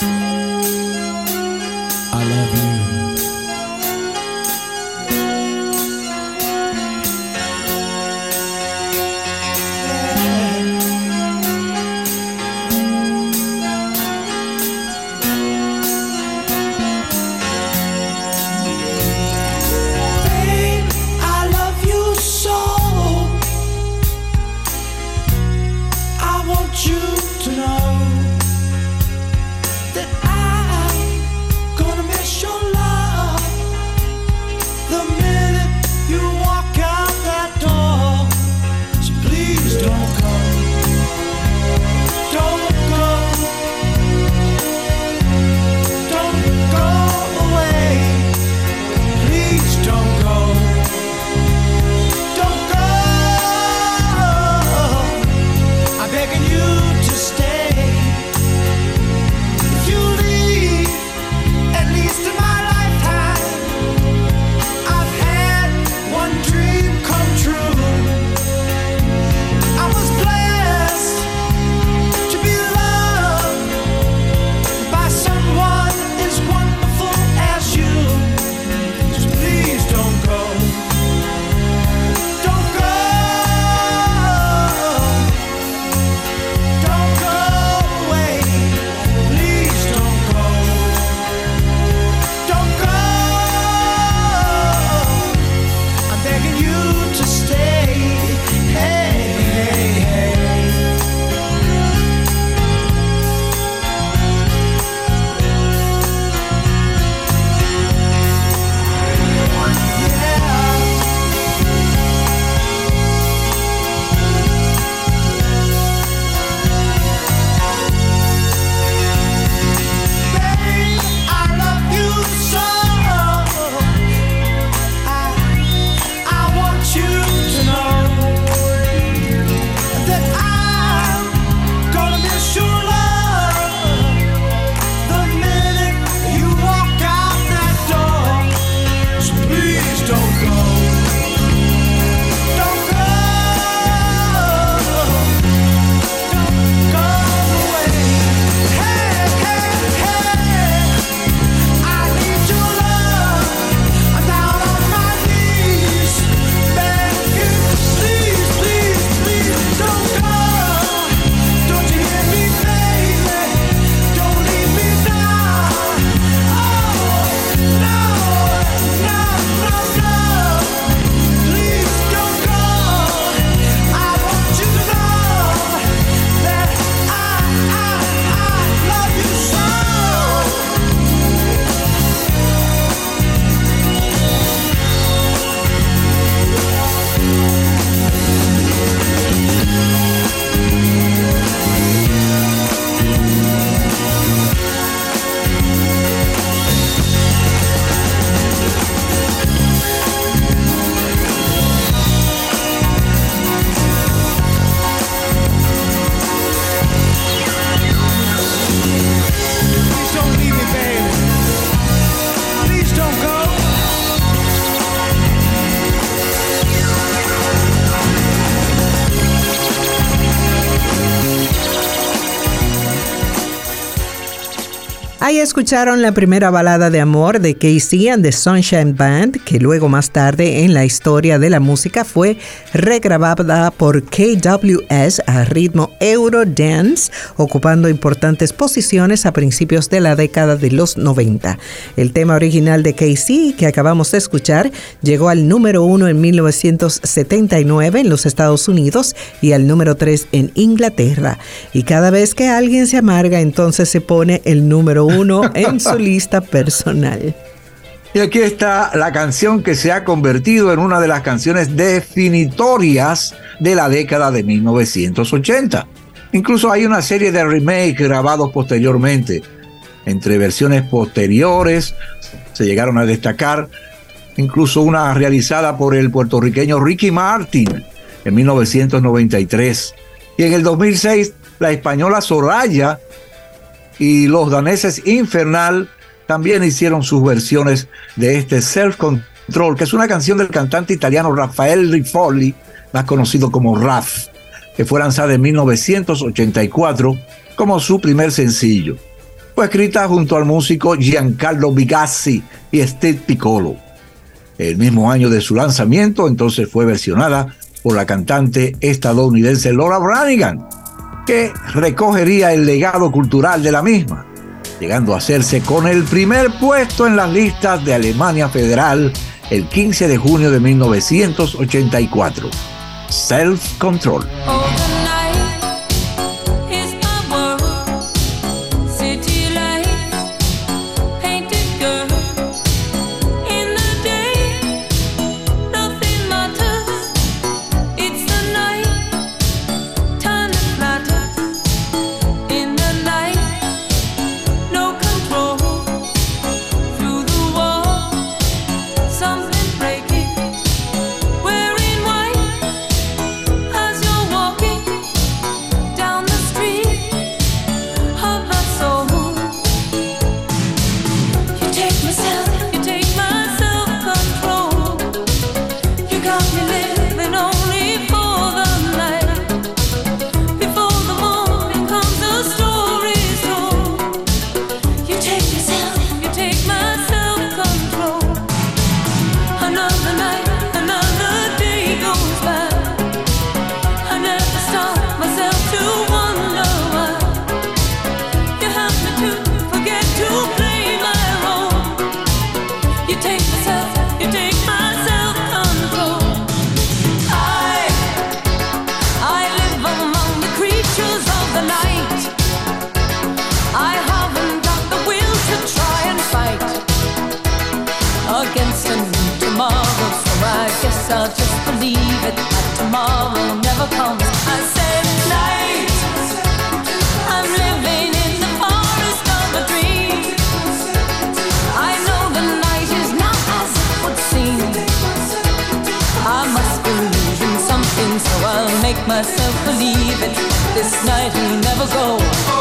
I love you. Ahí escucharon la primera balada de amor de KC and the Sunshine Band, que luego más tarde en la historia de la música fue regrabada por KWS a ritmo Eurodance, ocupando importantes posiciones a principios de la década de los 90. El tema original de KC, que acabamos de escuchar, llegó al número 1 en 1979 en los Estados Unidos y al número 3 en Inglaterra. Y cada vez que alguien se amarga, entonces se pone el número 1 en su lista personal. Y aquí está la canción que se ha convertido en una de las canciones definitorias de la década de 1980. Incluso hay una serie de remakes grabados posteriormente. Entre versiones posteriores se llegaron a destacar incluso una realizada por el puertorriqueño Ricky Martin en 1993. Y en el 2006 la española Soraya y los daneses Infernal también hicieron sus versiones de este Self Control, que es una canción del cantante italiano Rafael Rifoli, más conocido como Raf, que fue lanzada en 1984 como su primer sencillo. Fue escrita junto al músico Giancarlo Bigazzi y Steve Piccolo. El mismo año de su lanzamiento, entonces fue versionada por la cantante estadounidense Laura Branigan, que recogería el legado cultural de la misma, llegando a hacerse con el primer puesto en las listas de Alemania Federal el 15 de junio de 1984. Self Control. I'll just believe it, that tomorrow never comes. I said night, I'm living in the forest of a dream. I know the night is not as it would seem. I must believe in something, so I'll make myself believe it. This night will never go.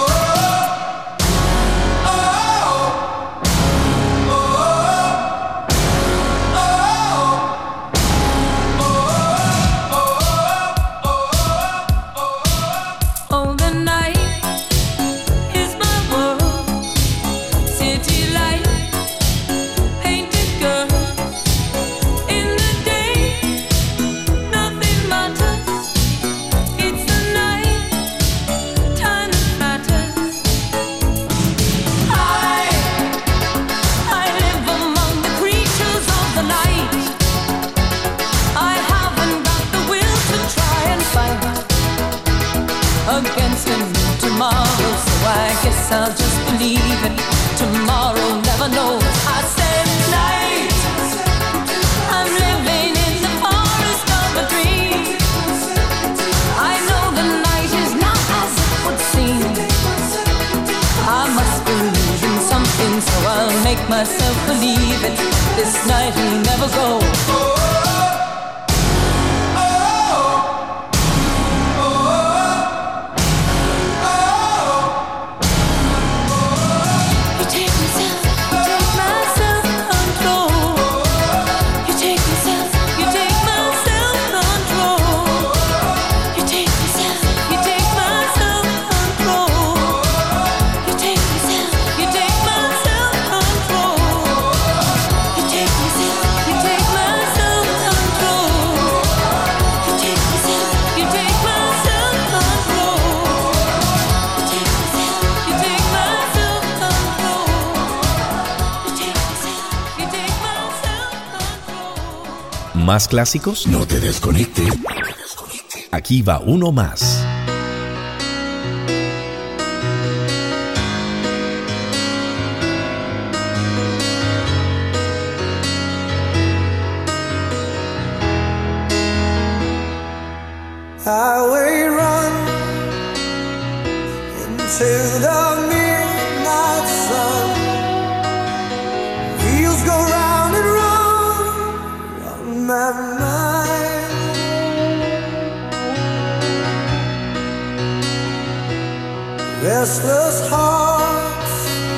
I'll just believe it. Tomorrow never knows. I said night, I'm living in the forest of a dream. I know the night is not as it would seem. I must believe in something, so I'll make myself believe it. This night will never go. ¿Más clásicos? No te desconectes. Aquí va uno más. Highway run into the midnight sun. Wheels go round and round on my mind. Restless hearts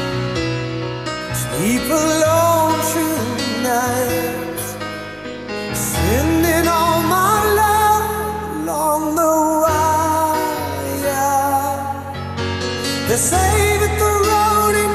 sleep alone through nights, sending all my love along the wire. They say that the road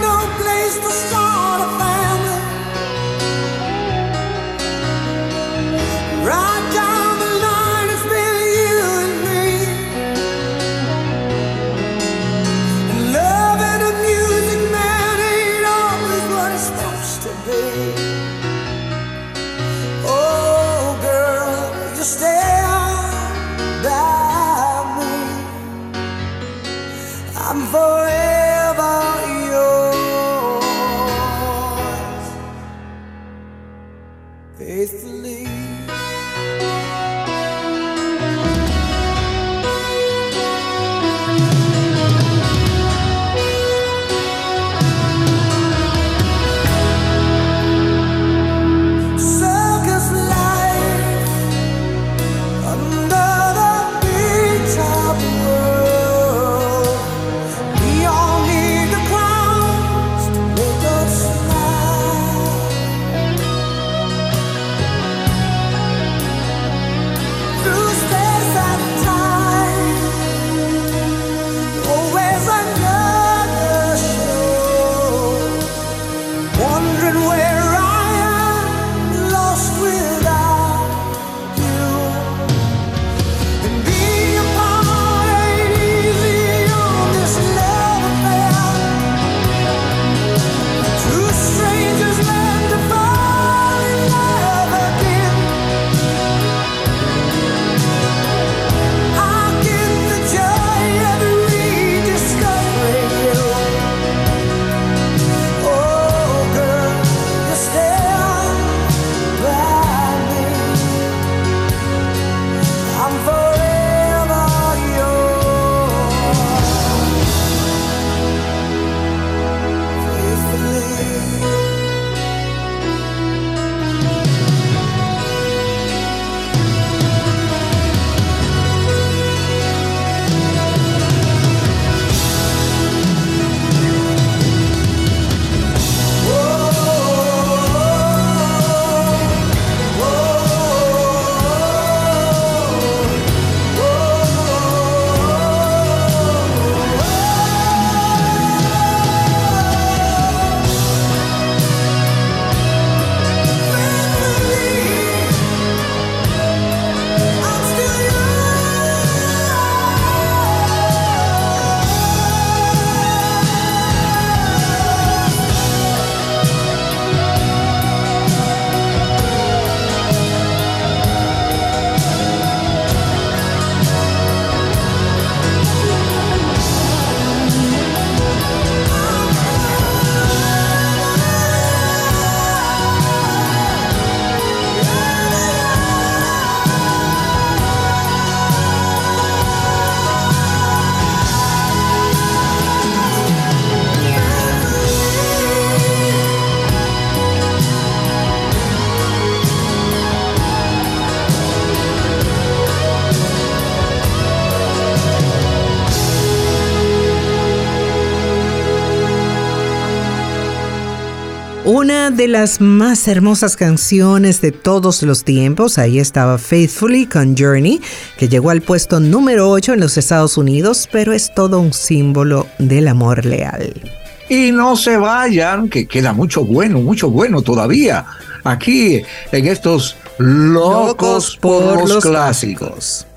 Una de las más hermosas canciones de todos los tiempos, ahí estaba Faithfully con Journey, que llegó al puesto número 8 en los Estados Unidos, pero es todo un símbolo del amor leal. Y no se vayan, que queda mucho bueno todavía, aquí en estos Locos por los Clásicos.